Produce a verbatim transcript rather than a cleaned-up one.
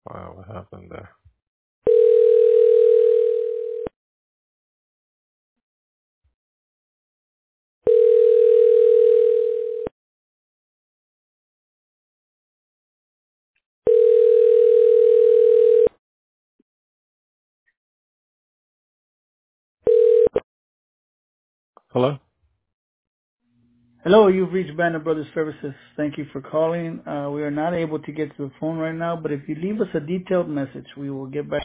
Wow, what happened there? Hello? Hello, you've reached Banner Brothers Services. Thank you for calling. Uh, we are not able to get to the phone right now, but if you leave us a detailed message, we will get back.